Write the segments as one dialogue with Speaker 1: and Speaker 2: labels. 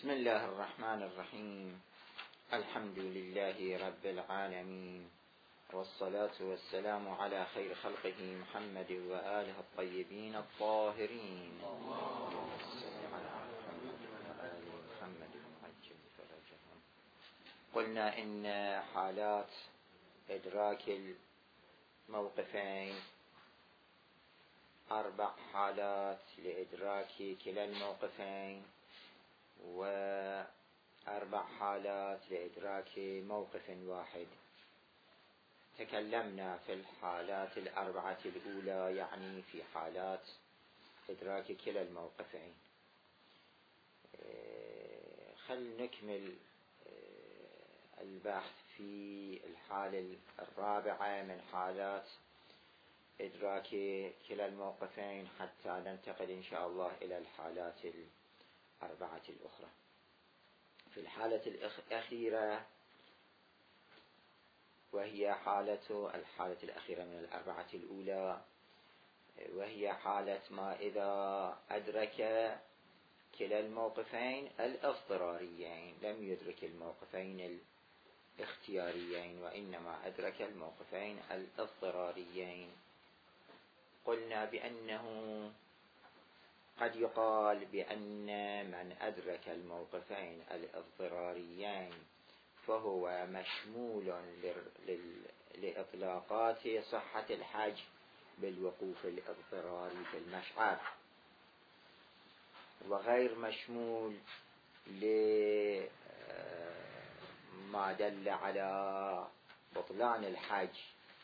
Speaker 1: بسم الله الرحمن الرحيم. الحمد لله رب العالمين، والصلاة والسلام على خير خلقه محمد وآله الطيبين الطاهرين. اللهم صل على محمد وآل محمد وعجل فرجهم. قلنا إن حالات إدراك الموقفين 4 حالات لإدراك كلا الموقفين، و4 حالات لإدراك موقف واحد. تكلمنا في الحالات 4 الأولى، يعني في حالات إدراك كلا الموقفين. خل نكمل البحث في الحالة 4 من حالات إدراك كلا الموقفين حتى ننتقل إن شاء الله إلى الحالات 4 الأخرى. في الحالة الأخيرة، وهي الحالة الأخيرة من 4 الأولى، وهي حالة ما إذا أدرك كلا الموقفين الاضطراريين، لم يدرك الموقفين الاختياريين وإنما أدرك الموقفين الاضطراريين. قلنا بأنه قد يقال بأن من أدرك الموقفين الاضطراريين فهو مشمول لإطلاقات صحة الحج بالوقوف الاضطراري في المشعر، وغير مشمول لما دل على بطلان الحج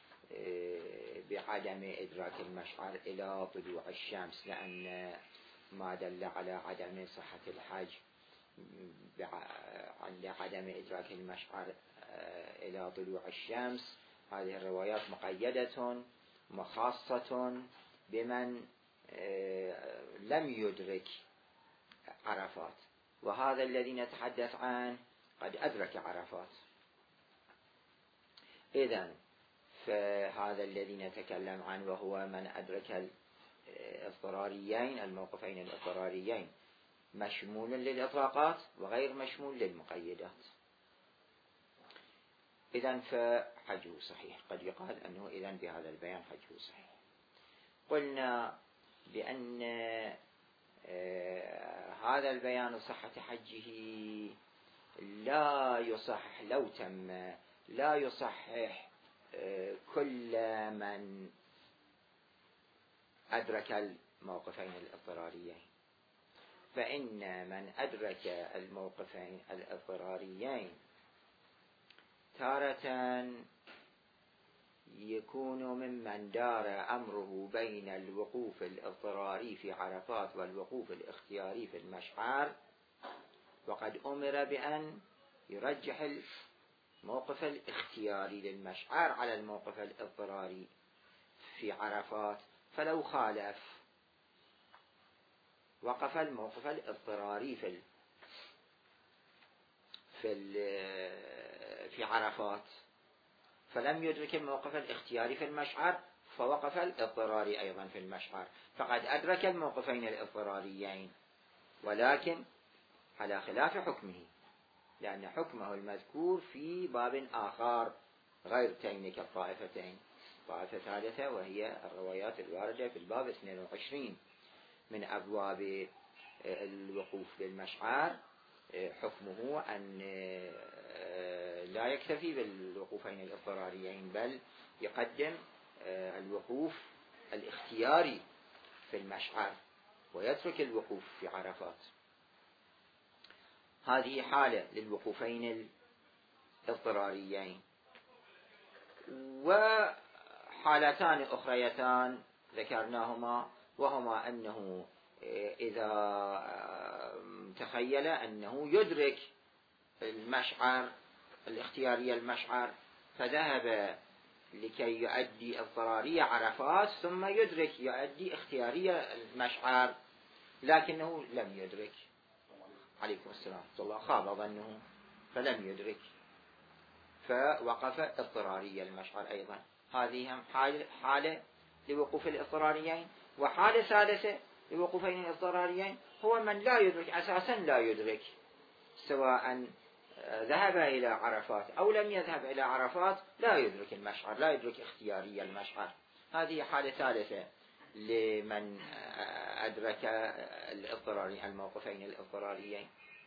Speaker 1: بعدم إدراك المشعر إلى طلوع الشمس، لأن ما دل على عدم صحة الحج عند عدم إدراك المشعر إلى طلوع الشمس. هذه الروايات مقيدة مخاصة بمن لم يدرك عرفات، وهذا الذي نتحدث عنه قد أدرك عرفات. إذن فهذا الذي نتكلم عنه وهو من أدرك الاضطراريين، الموقفين الاضطراريين، مشمول للإطلاقات وغير مشمول للمقيدات. إذن فحجه صحيح. قد يقال أنه إذن بهذا البيان حجه صحيح. قلنا بأن هذا البيان صحة حجه لا يصح لو تم، لا يصحح كل من أدرك الموقفين الاضطراريين، فإن من أدرك الموقفين الاضطراريين تارة يكون ممن دار أمره بين الوقوف الاضطراري في عرفات والوقوف الاختياري في المشعر، وقد أمر بأن يرجح الموقف الاختياري للمشعر على الموقف الاضطراري في عرفات، فلو خالف وقف الموقف الاضطراري في عرفات فلم يدرك الموقف الاختياري في المشعر، فوقف الاضطراري أيضا في المشعر، فقد أدرك الموقفين الاضطراريين، ولكن على خلاف حكمه، لأن حكمه المذكور في باب آخر غير تين كالطائفتين. طائفة ثالثة وهي الروايات الواردة في الباب 22 من أبواب الوقوف بالمشعر، حكمه أن لا يكتفي بالوقوفين الاضطراريين، بل يقدم الوقوف الاختياري في المشعر ويترك الوقوف في عرفات. هذه حالة للوقوفين الاضطراريين. وحالتان أخريتان ذكرناهما، وهما أنه إذا تخيل أنه يدرك المشعر الاختياري المشعر فذهب لكي يؤدي اضطرارية عرفات، ثم يدرك يؤدي اختيارية المشعر لكنه لم يدرك، عليكم السلام ورحمة الله، خاب ظنه فلم يدرك، فوقف اضطرارية المشعر أيضا. هذه هم حالة لوقوف الاضطراريين. وحالة ثالثة لوقوفين الاضطراريين هو من لا يدرك أساسا، لا يدرك سواء ذهب إلى عرفات أو لم يذهب إلى عرفات لا يدرك المشعر، لا يدرك اختياري المشعر. هذه حالة ثالثة لمن أدرك الموقفين الاضطراريين.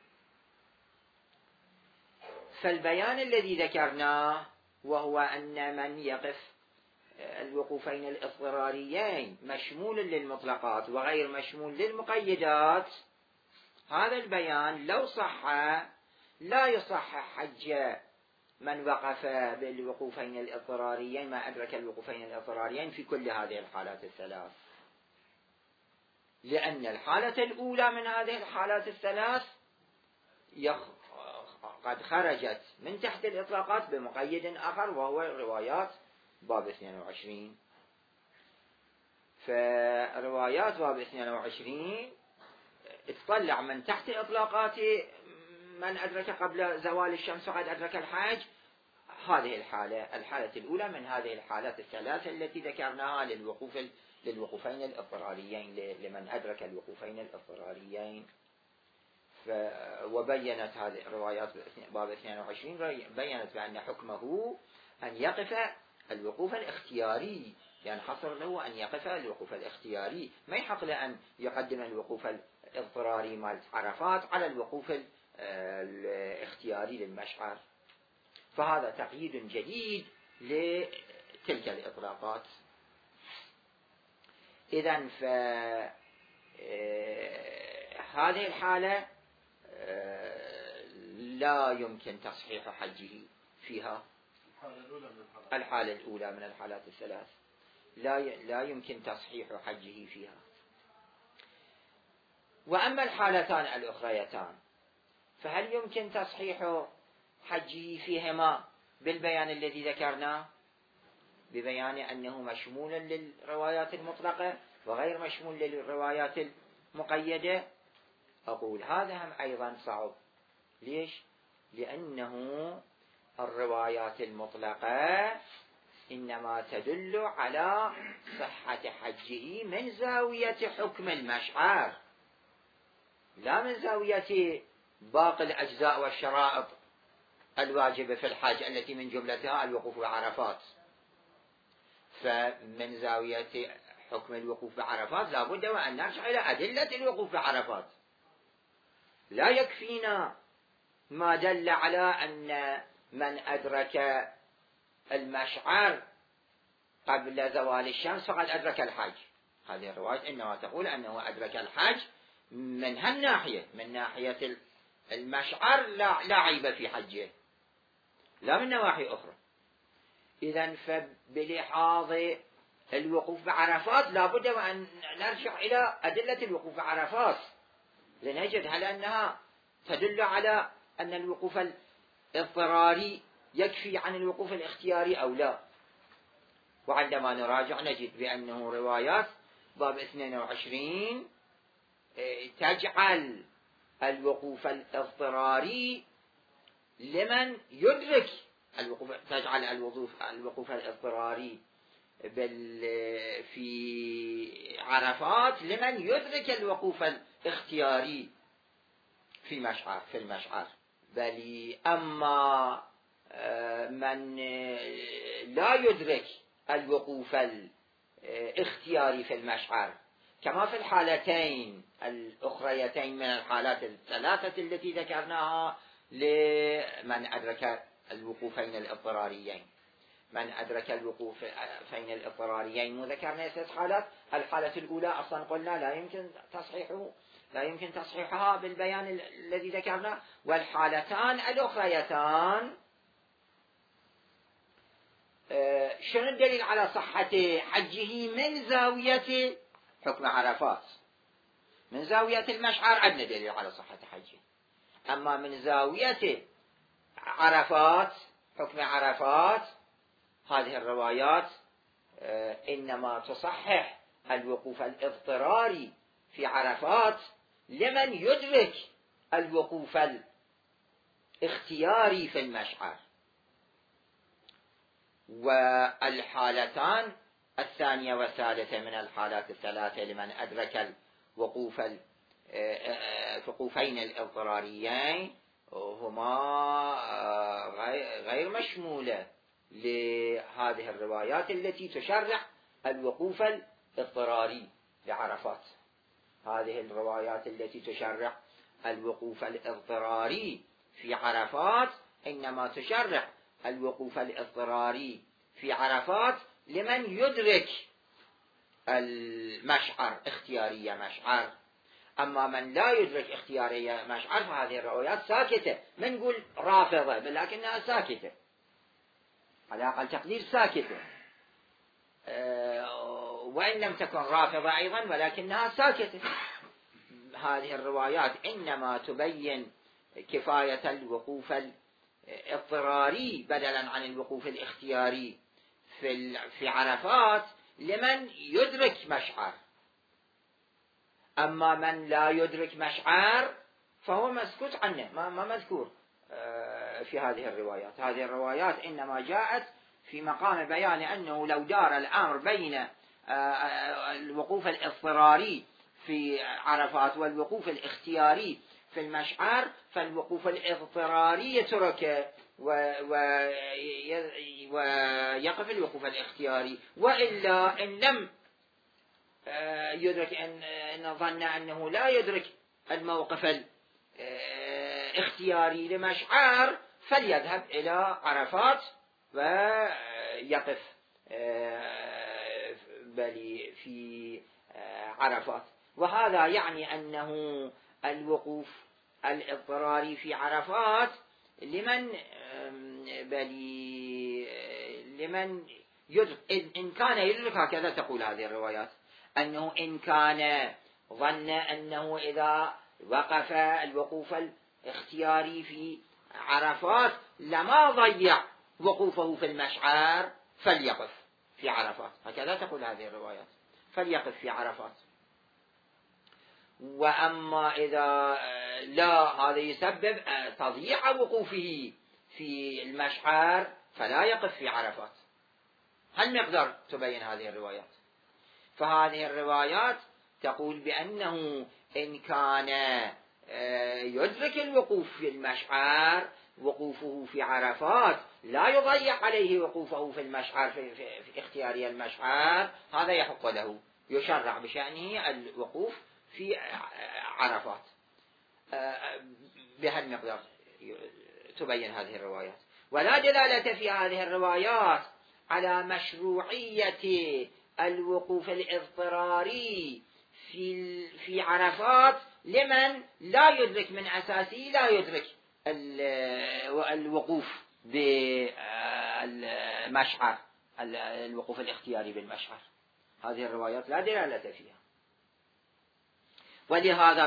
Speaker 1: فالبيان الذي ذكرناه وهو أن من يقف الوقوفين الاضطراريين مشمول للمطلقات وغير مشمول للمقيدات، هذا البيان لو صح لا يصحح حج من وقف بالوقوفين الاضطراريين، ما أدرك الوقوفين الاضطراريين في كل هذه الحالات الثلاث، لأن الحالة الأولى من هذه الحالات الثلاث قد خرجت من تحت الإطلاقات بمقيد آخر وهو روايات باب 22. فروايات باب 22 تطلع من تحت إطلاقات من أدرك قبل زوال الشمس فقد أدرك الحج. هذه الحالة الأولى من هذه الحالات الثلاثة التي ذكرناها للوقوفين الاضطراريين، لمن أدرك الوقوفين الاضطراريين. وبينت هذه الروايات باب 22 بينت بأن حكمه أن يقف الوقوف الاختياري، يعني حصر له أن يقف الوقوف الاختياري، ما يحق له أن يقدم الوقوف الاضطراري مال عرفات على الوقوف الاختياري للمشعر. فهذا تقييد جديد لتلك الإطلاقات. إذن هذه الحالة لا يمكن تصحيح حجه فيها. الحالة الأولى من الحالات الثلاث لا يمكن تصحيح حجه فيها. وأما الحالتان الأخريتان فهل يمكن تصحيح حجه فيهما بالبيان الذي ذكرناه، ببيان أنه مشمول للروايات المطلقة وغير مشمول للروايات المقيدة؟ أقول هذا هم أيضا صعب. ليش؟ لأنه الروايات المطلقة إنما تدل على صحة حجه من زاوية حكم المشعر، لا من زاوية باقي الأجزاء والشرائط الواجبة في الحج التي من جملتها الوقوف بعرفات. فمن زاوية حكم الوقوف بعرفات لا بد وأن نرجع إلى أدلة الوقوف بعرفات. لا يكفينا ما دل على أن من أدرك المشعر قبل زوال الشمس فقد أدرك الحج. هذه الرواية إنما تقول أنه أدرك الحج من هالناحية، من ناحية المشعر لا عيب في حجه، لا من نواحي أخرى. إذن فبلحاظ الوقوف بعرفات لا بد وأن نرجع إلى أدلة الوقوف بعرفات لنجد هل أنها تدل على أن الوقوف الاضطراري يكفي عن الوقوف الاختياري أو لا. وعندما نراجع نجد بأنه روايات باب 22 تجعل الوقوف الاضطراري لمن يدرك تجعل الوقوف الاضطراري في عرفات لمن يدرك الوقوف الاختياري في المشعر. بل أما من لا يدرك الوقوف الاختياري في المشعر كما في الحالتين الأخريتين من الحالات الثلاثة التي ذكرناها لمن أدرك الوقوفين الاضطراريين. من أدرك الوقوفين الاضطراريين وذكرنا 3 حالات. الحالة الأولى أصلا قلنا لا يمكن تصحيحها بالبيان الذي ذكرنا. والحالتان الأخريتان شنو الدليل على صحة حجه من زاوية حكم عرفات؟ من زاوية المشعر عندنا دليل على صحة حجه. أما من زاوية عرفات حكم عرفات هذه الروايات إنما تصحح الوقوف الاضطراري في عرفات لمن يدرك الوقوف الاختياري في المشعر. والحالتان الثانية والثالثة من الحالات الثلاثة لمن أدرك الوقوفين الاضطراريين هما غير مشمولة لهذه الروايات التي تشرع الوقوف الاضطراري لعرفات. هذه الروايات التي تشرع الوقوف الاضطراري في عرفات إنما تشرع الوقوف الاضطراري في عرفات لمن يدرك المشعر اختيارية مشعر. أما من لا يدرك اختيارية مشعر فهذه الروايات ساكتة. من نقول رافضة لكنها ساكتة، على أقل تقدير ساكتة، وإن لم تكن رافضة أيضا ولكنها ساكتة. هذه الروايات إنما تبين كفاية الوقوف الاضطراري بدلا عن الوقوف الاختياري في عرفات لمن يدرك مشعر. أما من لا يدرك مشعر فهو مسكوت عنه، ما مذكور في هذه الروايات. هذه الروايات إنما جاءت في مقام بيان أنه لو دار الأمر بين الوقوف الاضطراري في عرفات والوقوف الاختياري في المشعر فالوقوف الاضطراري يترك ويقف الوقوف الاختياري. وإلا إن لم يدرك أن ظن أنه لا يدرك الموقف الاختياري لمشعر فليذهب إلى عرفات ويقف في عرفات. وهذا يعني أنه الوقوف الاضطراري في عرفات لمن يدرك، إن كان يدرك. هكذا تقول هذه الروايات، أنه إن كان ظن أنه إذا وقف الوقوف الاختياري في عرفات لما ضيع وقوفه في المشعر فليقف في عرفات. هكذا تقول هذه الروايات، فليقف في عرفات. وأما إذا لا، هذا يسبب تضييع وقوفه في المشعر فلا يقف في عرفات. هل مقدار تبين هذه الروايات؟ فهذه الروايات تقول بأنه إن كان يدرك الوقوف في المشعر وقوفه في عرفات لا يضيع عليه وقوفه في المشعر في اختياري المشعر، هذا يحق له، يشرع بشأنه الوقوف في عرفات. بهالمقدار تبين هذه الروايات. ولا دلالة في هذه الروايات على مشروعية الوقوف الاضطراري في عرفات لمن لا يدرك من أساسه، لا يدرك الوقوف بالمشعر، الوقوف الاختياري بالمشعر. هذه الروايات لا دلالة فيها. ولهذا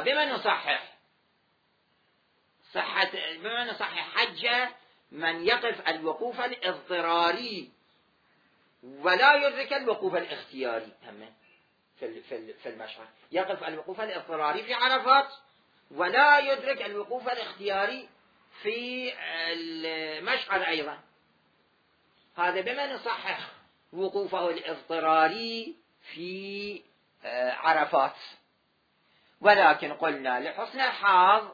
Speaker 1: بما نصحح حجة من يقف الوقوف الاضطراري ولا يدرك الوقوف الاختياري هم في المشعر. يقف الوقوف الاضطراري في عرفات ولا يدرك الوقوف الاختياري في المشعر أيضا. هذا بما نصحح وقوفه الاضطراري في عرفات. ولكن قلنا لحسن الحظ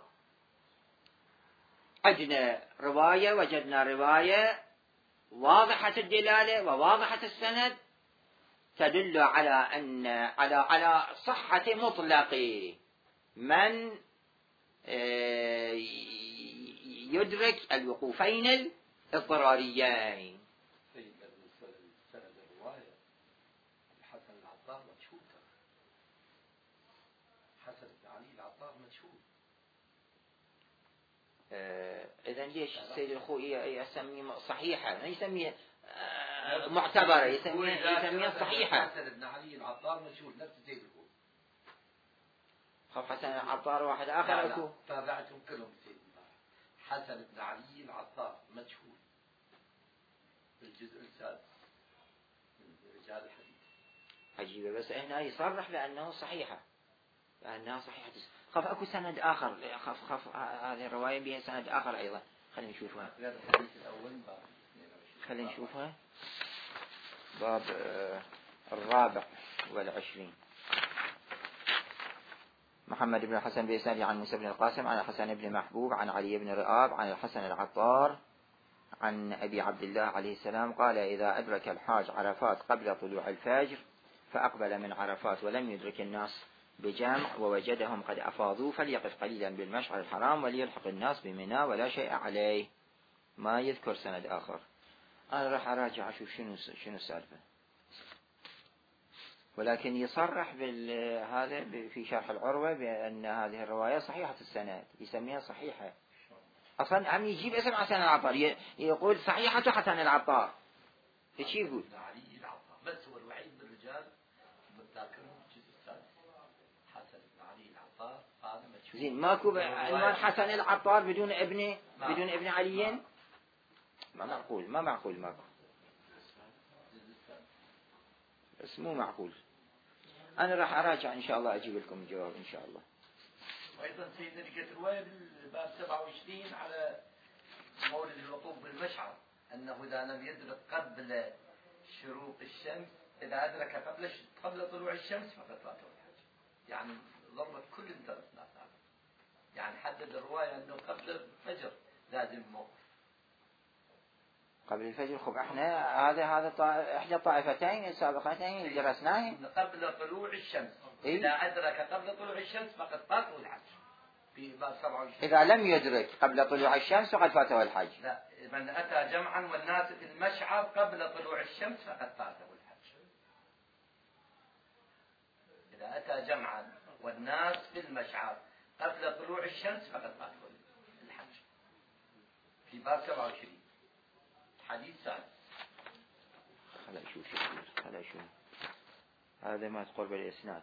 Speaker 1: وجدنا رواية واضحة الدلالة وواضحة السند تدل على صحة مطلق من يدرك الوقوفين الاضطراريين.
Speaker 2: سند الرواية الحسن العطار مشهور، حسن بن علي العطار مشهور.
Speaker 1: إذن ليش السيد الخوئي يسميه صحيحة؟ ما يسميه معتبرة، يسميه صحيحة.
Speaker 2: حسن بن علي العطار مشهور نفس السيد الخوئي.
Speaker 1: خف حسن العطار واحد آخر أكو.
Speaker 2: تابعتهم كلهم السيد حسن بن علي العطار مشهور في الجزء السادس من رجال الحديث.
Speaker 1: عجيبة، بس هنا يصرح بأنه صحيحة، خف أكو سند آخر، خف هذه الرواية بها سند آخر أيضا. خلينا نشوفها. خلينا نشوفها. باب 24. محمد بن الحسن بإسناده عن موسى بن القاسم عن الحسن بن محبوب عن علي بن رئاب عن الحسن العطار عن أبي عبد الله عليه السلام قال: إذا أدرك الحاج عرفات قبل طلوع الفجر فأقبل من عرفات ولم يدرك الناس بجمع ووجدهم قد أفاضوا فليقف قليلا بالمشعر الحرام وليلحق الناس بمنى ولا شيء عليه. ما يذكر سند آخر. أنا راح أراجع أشوف شنو السالفة، ولكن يصرح هذا في شرح العروة بأن هذه الرواية صحيحة السند، يسميها صحيحة. أصلا عم يجيب اسم حسن العطار، يقول صحيحة حسن العطار، ايش يقول؟
Speaker 2: علي العطار بس هو الوحيد من الرجال متذاكرهم الجزء السادس. حسن بن علي العطار هذا مشهور. زين
Speaker 1: ماكو عنوان حسن العطار بدون ابن بدون ابن علي؟ ما معقول ماكو، بس مو معقول. أنا راح أراجع إن شاء الله أجيب لكم الجواب إن شاء الله.
Speaker 2: وأيضا سيدنا لقيت رواية بالباب 27 على مولد الوقوف بالمشعر أنه إذا لم يدرك قبل شروق الشمس، إذا أدرك قبل طلوع الشمس فقد فاته الحج. يعني ضربت كل الثلاث ناس، يعني حدد الرواية أنه قبل الفجر لازم موقف.
Speaker 1: قبل الفجر. خب احنا هذا احدى الطائفتين السابقتين اللي درسناه
Speaker 2: قبل طلوع الشمس. إذا أدرك قبل طلوع الشمس فقد فاته الحج. في باب 27.
Speaker 1: إذا لم يدرك قبل طلوع الشمس فقد فاته الحج.
Speaker 2: لا، من أتى جمعا والناس في المشعر قبل طلوع الشمس فقد فاته الحج. إذا أتى جمعا والناس في المشعر قبل طلوع الشمس فقد فاته الحج. في باب 27 حديث ثاني.
Speaker 1: خلا شو هذا ما تقرب الإسناد.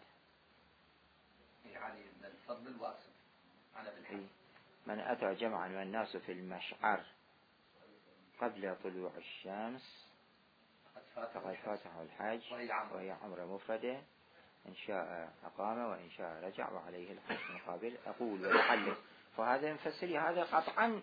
Speaker 2: يعني من الفضل الواسع على بالحج.
Speaker 1: من أتى جمعا والناس في المشعر قبل طلوع الشمس فقد فاته الحج وهي عمرة مفردة، إن شاء أقام وإن شاء رجع وعليه الحج مقابل. أقول ولعله، فهذا مفسري هذا قطعا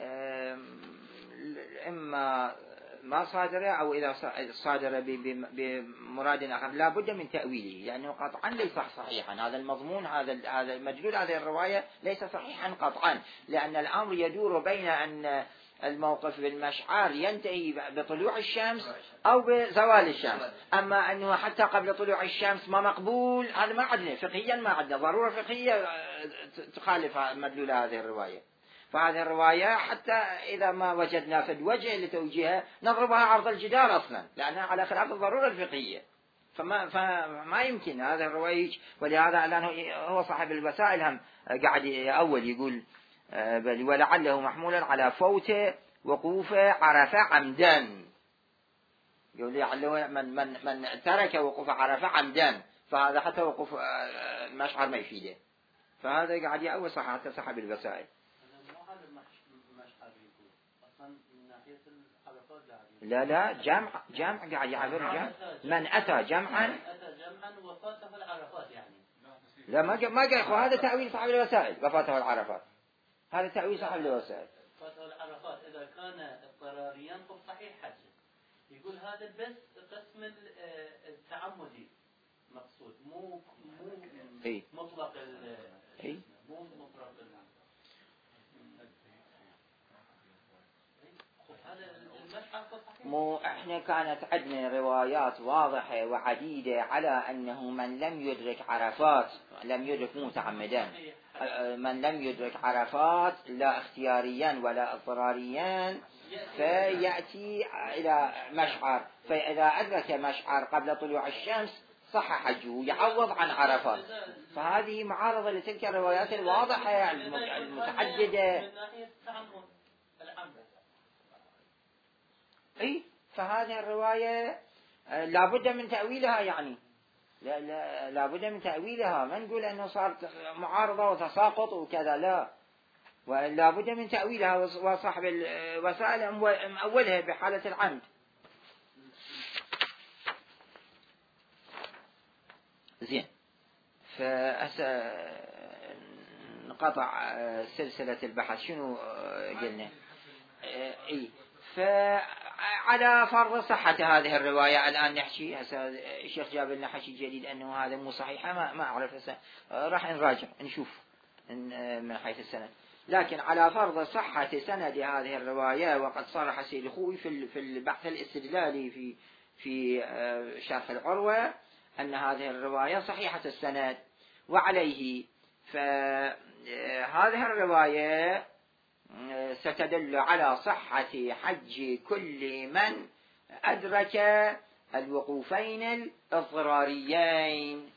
Speaker 1: إما ما صادر أو إذا صادر بمراد آخر لا بد من تأويله، لأنه قطعا ليس صحيحا. هذا المضمون هذا مدلول هذه الرواية ليس صحيحا قطعا، لأن الأمر يدور بين أن الموقف بالمشعر ينتهي بطلوع الشمس أو بزوال الشمس. أما أنه حتى قبل طلوع الشمس ما مقبول، هذا ما عندنا فقهيا، ما عندنا ضرورة فقهية تخالف مدلول هذه الرواية. فهذه الرواية حتى إذا ما وجدنا في الوجه لتوجيهها نضربها عرض الجدار أصلا، لأنها على خلاف الضرورة الفقهية. فما يمكن هذا الرواية. ولهذا لأنه هو صاحب الوسائل هم قاعد أول يقول بل ولعله محمولا على فوت وقوف عرفة عمدا. يقول لعله من ترك وقوف عرفة عمدا، فهذا حتى وقوف المشعر ما يفيده. فهذا قاعد أول صاحب الوسائل. لا جمع قاعد يعبر جمع. من أتى جمعا
Speaker 3: وفاته العرفات يعني.
Speaker 1: لا ما قال. هذا تأويل صاحب الوسائل وفاته العرفات. هذا تأويل صاحب الوسائل.
Speaker 3: فاته العرفات إذا كان اضطراريا فصحيح حجه. يقول هذا بس قسم التعمدي مقصود، مو مطلق مو مطلق
Speaker 1: مو احنا كانت عندنا روايات واضحة وعديدة على أنه من لم يدرك عرفات، لم يدرك متعمدا، من لم يدرك عرفات لا اختياريا ولا اضطراريا فيأتي إلى مشعر، فإذا أدرك مشعر قبل طلوع الشمس صح حجه يعوض عن عرفات. فهذه معارضة لتلك الروايات الواضحة المتعددة. اي فهذه الرواية لابد من تأويلها، يعني لابد من تأويلها. ما نقول انه صارت معارضة وتساقط وكذا، لا، ولابد من تأويلها. وصاحب الوسائل مأولها بحالة العمد. زين، نقطع سلسلة البحث. شنو قلنا؟ على فرض صحة هذه الرواية الآن نحكي هسه الشيخ جاب لنا حكي جديد أنه هذا مو صحيحة، ما أعرف هسه راح نراجع نشوف من حيث السند. لكن على فرض صحة سند هذه الرواية، وقد صرح سيد الخوي في البحث الاستدلالي في شرح العروة أن هذه الرواية صحيحة السند، وعليه فهذه الرواية ستدل على صحة حج كل من أدرك الوقوفين الاضطراريين،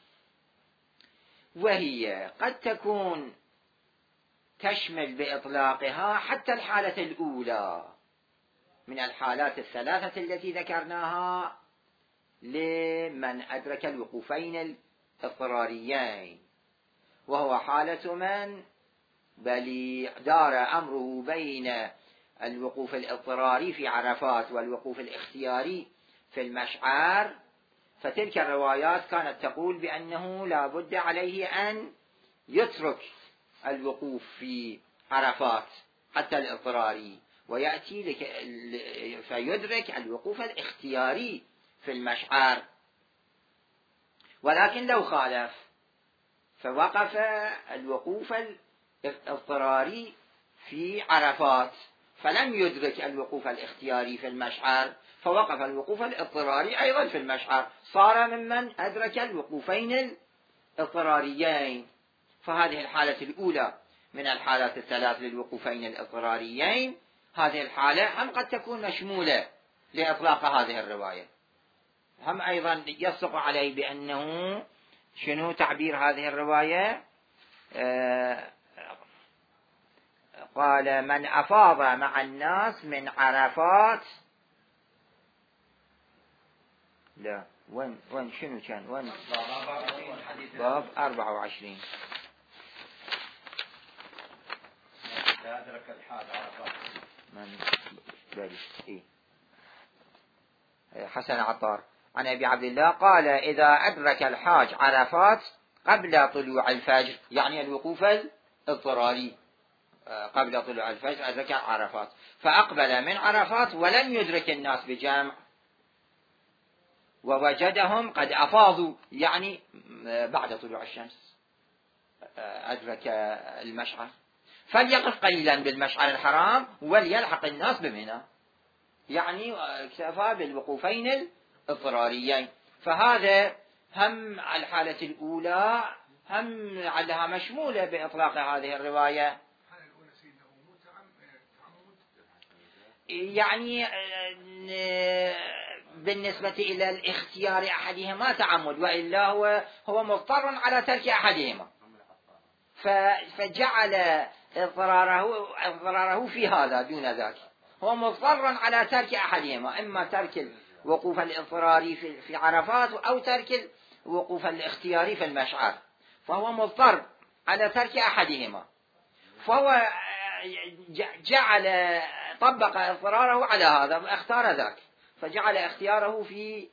Speaker 1: وهي قد تكون تشمل بإطلاقها حتى الحالة الأولى من الحالات الثلاثة التي ذكرناها لمن أدرك الوقوفين الاضطراريين، وهو حالة من بل دار أمره بين الوقوف الاضطراري في عرفات والوقوف الاختياري في المشعر. فتلك الروايات كانت تقول بأنه لا بد عليه أن يترك الوقوف في عرفات حتى الاضطراري ويأتي فيدرك الوقوف الاختياري في المشعر. ولكن لو خالف فوقف الوقوف الاضطراري في عرفات فلم يدرك الوقوف الاختياري في المشعر، فوقف الوقوف الاضطراري أيضا في المشعر، صار ممن أدرك الوقوفين الاضطراريين. فهذه الحالة الأولى من الحالات الثلاث للوقوفين الاضطراريين، هذه الحالة هم قد تكون مشمولة لإطلاق هذه الرواية. هم أيضا يصدق عليه بأنه شنو تعبير هذه الرواية؟ قال من أفاض مع الناس من عرفات، لا وين شنو كان وين باب 24
Speaker 2: أدرك الحاج عرفات
Speaker 1: من حسن عطار عن أبي عبد الله قال إذا أدرك الحاج عرفات قبل طلوع الفجر، يعني الوقوف الاضطراري قبل طلوع الفجر أدرك عرفات، فأقبل من عرفات ولم يدرك الناس بجمع ووجدهم قد أفاضوا، يعني بعد طلوع الشمس أدرك المشعر، فليقف قليلا بالمشعر الحرام وليلحق الناس بمنى، يعني اكتفى بالوقوفين الاضطراريين. فهذا هم الحالة الأولى هم علها مشمولة بإطلاق هذه الرواية. يعني بالنسبة إلى الاختيار أحدهما تعمد، وإلا هو مضطر على ترك أحدهما، فجعل اضطراره في هذا دون ذاك، هو مضطر على ترك أحدهما، إما ترك الوقوف الاضطراري في عرفات أو ترك الوقوف الاختياري في المشعر، فهو مضطر على ترك أحدهما، فهو جعل طبق اضطراره على هذا واختار ذاك، فجعل اختياره في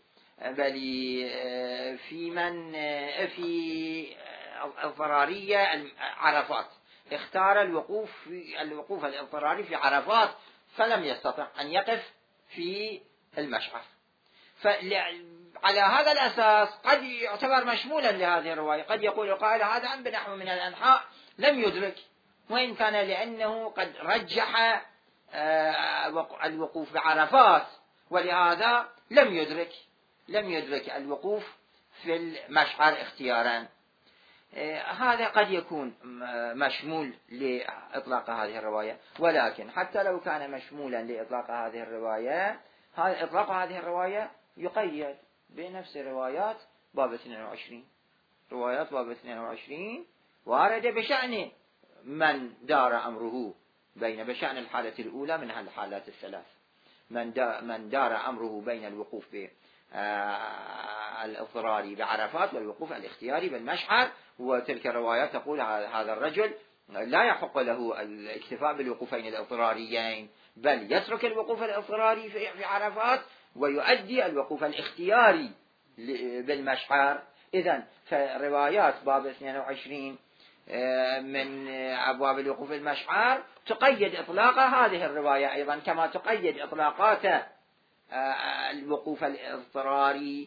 Speaker 1: اضطرارية عرفات، اختار الوقوف الاضطراري في عرفات فلم يستطع أن يقف في المشعر. فعلى هذا الأساس قد يعتبر مشمولا لهذه الرواية، قد يقول القائل هذا عن بنحو من الأنحاء لم يدرك، وإن كان لأنه قد رجح الوقوف بعرفات ولهذا لم يدرك الوقوف في المشعر اختيارا. هذا قد يكون مشمول لإطلاق هذه الرواية، ولكن حتى لو كان مشمولا لإطلاق هذه الرواية، إطلاق هذه الرواية يقيد بنفس روايات باب 22. روايات باب 22 وارد بشأن من دار أمره بشأن الحالة الأولى من الحالات الثلاث، من دار أمره بين الوقوف الاضطراري بعرفات والوقوف الاختياري بالمشعر، وتلك الروايات تقول هذا الرجل لا يحق له الاكتفاء بالوقوفين الاضطراريين، بل يترك الوقوف الاضطراري في عرفات ويؤدي الوقوف الاختياري بالمشعر. إذن فروايات باب 22 من أبواب الوقوف المشعر تقيد إطلاق هذه الرواية أيضا، كما تقيد إطلاقات الوقوف الاضطراري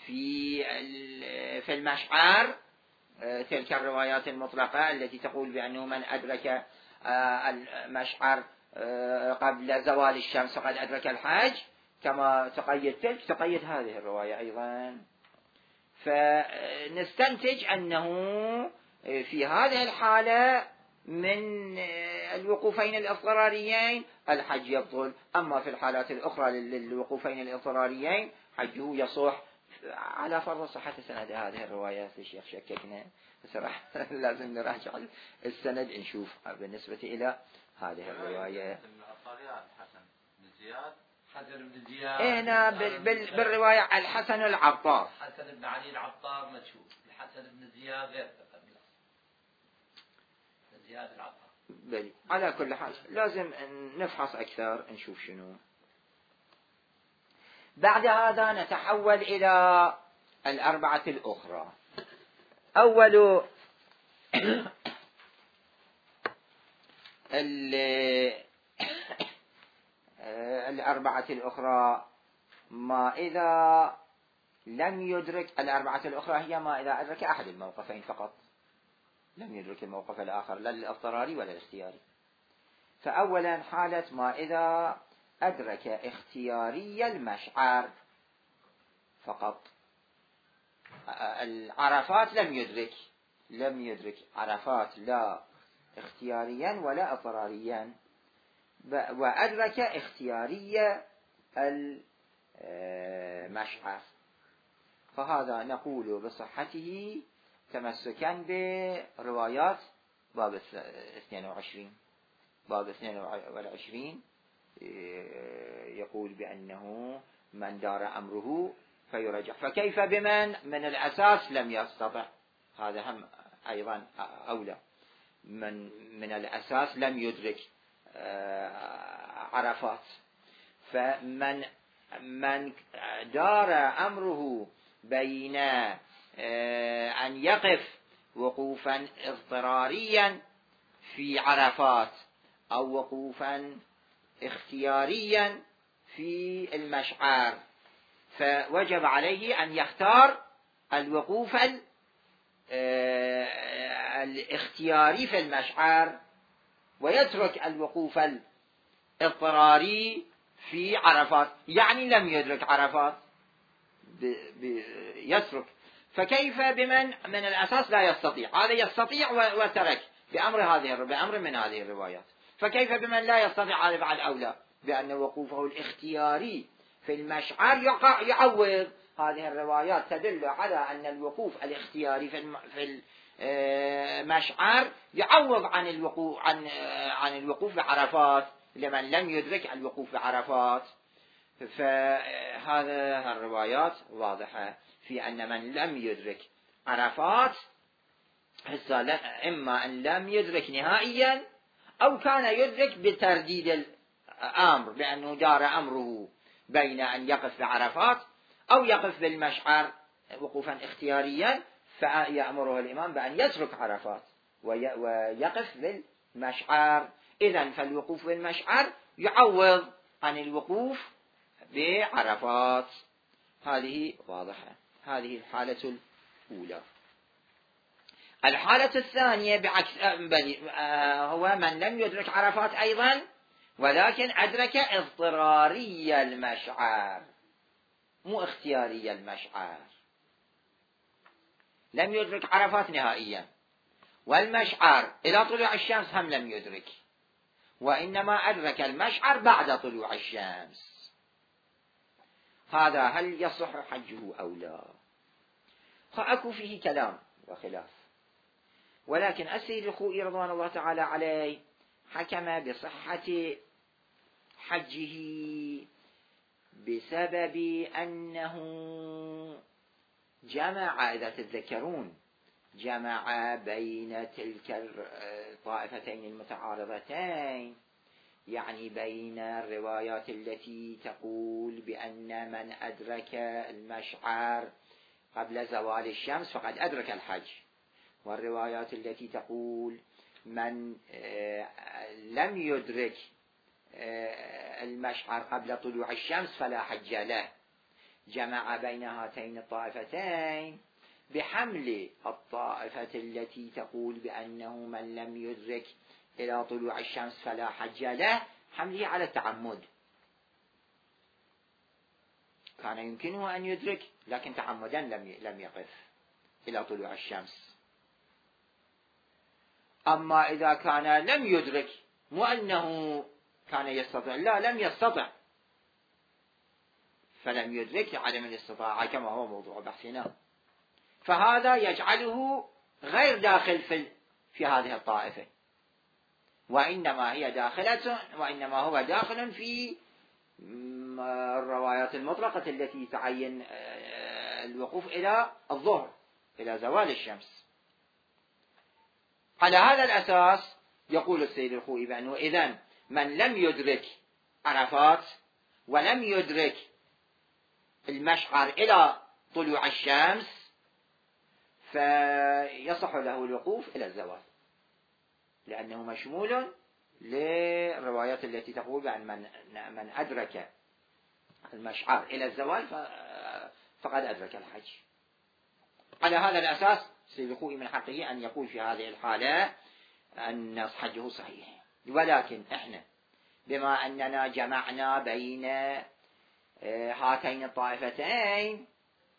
Speaker 1: في المشعر، تلك الروايات المطلقة التي تقول بأنه من أدرك المشعر قبل زوال الشمس فقد أدرك الحج، كما تقيد تلك تقيد هذه الرواية أيضا. فنستنتج أنه في هذه الحالة من الوقوفين الاضطراريين الحج يبطل، أما في الحالات الأخرى للوقوفين الاضطراريين حجه يصح، على فرض صحة سند هذه الروايات. الشيخ شككنا بصراحة لازم نراجع السند نشوف بالنسبة إلى هذه الرواية.
Speaker 2: حسن بن زياد
Speaker 1: هنا بالرواية الحسن العطار،
Speaker 2: حسن بن علي العطار مشهور، الحسن بن زياد غير تقدم زياد العطار.
Speaker 1: بلي على كل حال لازم نفحص أكثر نشوف شنو. بعد هذا نتحول إلى الأربعة الأخرى. أول الأربعة الأخرى ما إذا لم يدرك، الأربعة الأخرى هي ما إذا أدرك أحد الموقفين فقط، لم يدرك الموقف الآخر لا الاضطراري ولا الاختياري. فأولا حالة ما إذا أدرك اختياري المشعر فقط، العرفات لم يدرك عرفات لا اختياريا ولا اضطراريا، وأدرك اختياري المشعر، فهذا نقول بصحته تمسكا بروايات باب 22. باب 22 يقول بأنه من دار أمره فيرجع. فكيف بمن من الأساس لم يستطع؟ هذا هم أيضا أولى. من الأساس لم يدرك عرفات، فمن دار أمره بين أن يقف وقوفا اضطراريا في عرفات أو وقوفا اختياريا في المشعر، فوجب عليه أن يختار الوقوف الاختياري في المشعر ويترك الوقوف الاضطراري في عرفات. يعني لم يدرك عرفات يترك. فكيف بمن من الأساس لا يستطيع؟ هذا يستطيع وترك بأمر من هذه الروايات. فكيف بمن لا يستطيع؟ هذا بعد أولى، بأن وقوفه الاختياري في المشعر يعوض. هذه الروايات تدل على أن الوقوف الاختياري في المشعر يعوض عن الوقوف بعرفات لمن لم يدرك الوقوف بعرفات. فهذه الروايات واضحة في أن من لم يدرك عرفات إما أن لم يدرك نهائيا أو كان يدرك بترديد الأمر، بأنه دار أمره بين أن يقف بعرفات أو يقف بالمشعر وقوفا اختياريا، فيأمره الإمام بأن يترك عرفات ويقف بالمشعر. إذن فالوقوف بالمشعر يعوض عن الوقوف بعرفات. هذه واضحة. هذه الحالة الأولى. الحالة الثانية بعكس هو من لم يدرك عرفات أيضا ولكن أدرك اضطراري المشعر مو اختياري المشعر. لم يدرك عرفات نهائيا، والمشعر إلى طلوع الشمس هم لم يدرك، وإنما أدرك المشعر بعد طلوع الشمس. هذا هل يصح حجه أو لا؟ فأكو فيه كلام وخلاف، ولكن السيد الخوئي رضوان الله تعالى عليه حكم بصحة حجه بسبب أنه جمع، إذا تتذكرون، جمع بين تلك الطائفتين المتعارضتين، يعني بين الروايات التي تقول بأن من أدرك المشعر قبل زوال الشمس فقد أدرك الحج، والروايات التي تقول من لم يدرك المشعر قبل طلوع الشمس فلا حج له. جمع بين هاتين الطائفتين بحمل الطائفة التي تقول بأنه من لم يدرك إلى طلوع الشمس فلا حج له، حمله على التعمد. كان يمكنه أن يدرك لكن تعمدا لم يقف إلى طلوع الشمس. أما إذا كان لم يدرك، مو أنه كان يستطيع، لا، لم يستطع، فلم يدرك عدم الاستطاعة كما هو موضوع بحثنا، فهذا يجعله غير داخل في هذه الطائفة، وإنما هو داخل في الروايات المطلقة التي تعين الوقوف إلى الظهر، إلى زوال الشمس. على هذا الأساس يقول السيد الخوئي بأنه إذن من لم يدرك عرفات ولم يدرك المشعر إلى طلوع الشمس فيصح له الوقوف إلى الزوال، لأنه مشمول للروايات التي تقول بأن من أدرك المشعر إلى الزوال فقد أدرك الحج. على هذا الأساس السيد الخوئي من حقه أن يقول في هذه الحالة أن حجه صحيح. ولكن إحنا بما أننا جمعنا بين هاتين الطائفتين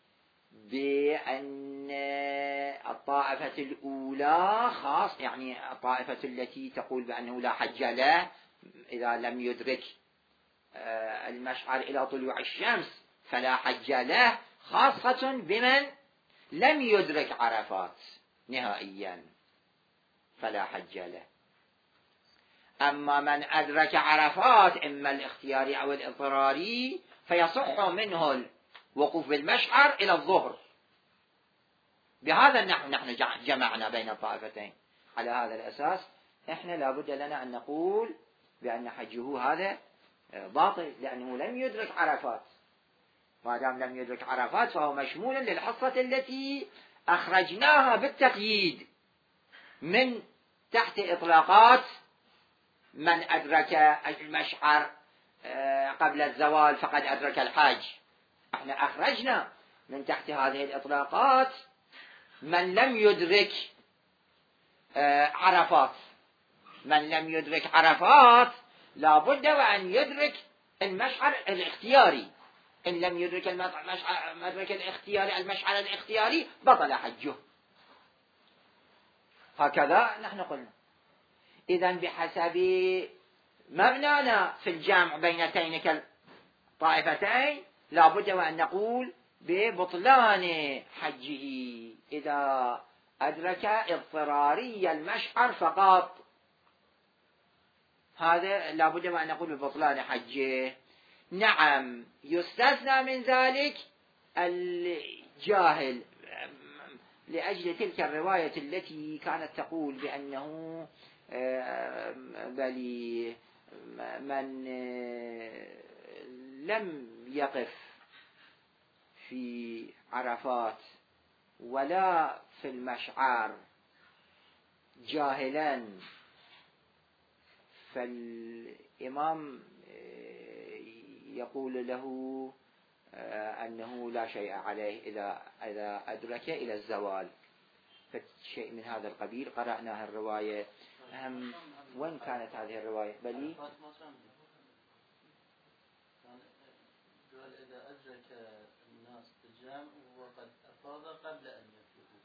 Speaker 1: بأن الطائفة الأولى خاص، يعني الطائفة التي تقول بأنه لا حج له إذا لم يدرك المشعر إلى طلوع الشمس فلا حج له، خاصة بمن لم يدرك عرفات نهائيا فلا حج له. أما من أدرك عرفات إما الاختياري أو الاضطراري فيصح منه الوقوف بالمشعر إلى الظهر. بهذا نحن جمعنا بين الطائفتين. على هذا الأساس إحنا لابد لنا أن نقول بأن حجه هذا باطل، لأنه لم يدرك عرفات. ما دام لم يدرك عرفات فهو مشمول للحصة التي أخرجناها بالتقييد من تحت إطلاقات من أدرك المشعر قبل الزوال فقد أدرك الحج. احنا أخرجنا من تحت هذه الإطلاقات من لم يدرك عرفات. من لم يدرك عرفات لابد وأن يدرك المشعر الاختياري. إن لم يدرك المشعر الاختياري بطل حجه. هكذا نحن قلنا. إذن بحسب مبنانا في الجمع بين تلك الطائفتين لابد وأن نقول ببطلان حجه إذا أدرك اضطراري المشعر فقط. هذا لابد وأن نقول ببطلان حجه. نعم، يستثنى من ذلك الجاهل لأجل تلك الرواية التي كانت تقول بأنه بل من لم يقف في عرفات ولا في المشعر جاهلا فالإمام يقول له أنه لا شيء عليه إذا أدرك إلى الزوال. فشيء من هذا القبيل. قرأناها الرواية. وين كانت هذه الرواية؟ بلي
Speaker 3: قال إذا أدرك الناس الجمع وقد أفاض قبل أن يفوتوا،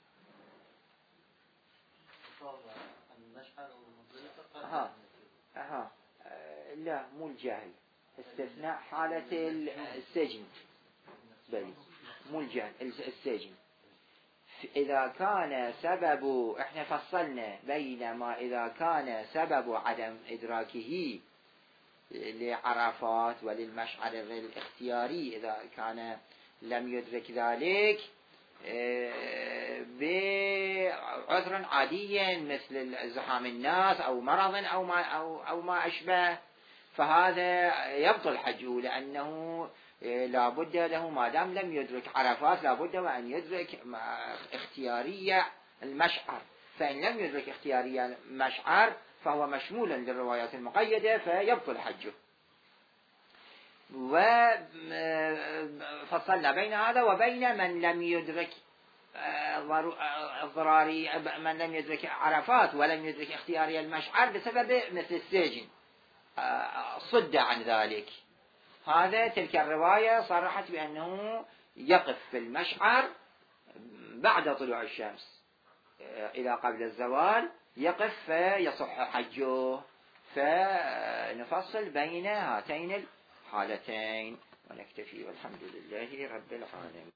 Speaker 3: أفاض المشعر أو المزدلفة قبل أن يفوتوا.
Speaker 1: لا، مو الجاهل، استثناء حالة السجن. بلي مو الجاهل، السجن. إذا كان سبب، احنا فصلنا بين ما إذا كان سبب عدم إدراكه لعرفات وللمشعر الاختياري إذا كان لم يدرك ذلك بعذر عادي مثل زحام الناس أو مرض أو ما أشبه، فهذا يبطل حجه، لأنه لا بد له ما دام لم يدرك عرفات لا بد وأن يدرك اختيارية المشعر. فإن لم يدرك اختيارية المشعر فهو مشمول للروايات المقيدة فيبطل حجه. وفصلنا بين هذا وبين من لم يدرك اضطراري، من لم يدرك عرفات ولم يدرك اختياري المشعر بسبب مثل السجن صد عن ذلك. هذا تلك الرواية صرحت بأنه يقف في المشعر بعد طلوع الشمس إلى قبل الزوال، يقف فيصح حجه. فنفصل بين هاتين الحالتين ونكتفي، والحمد لله رب العالمين.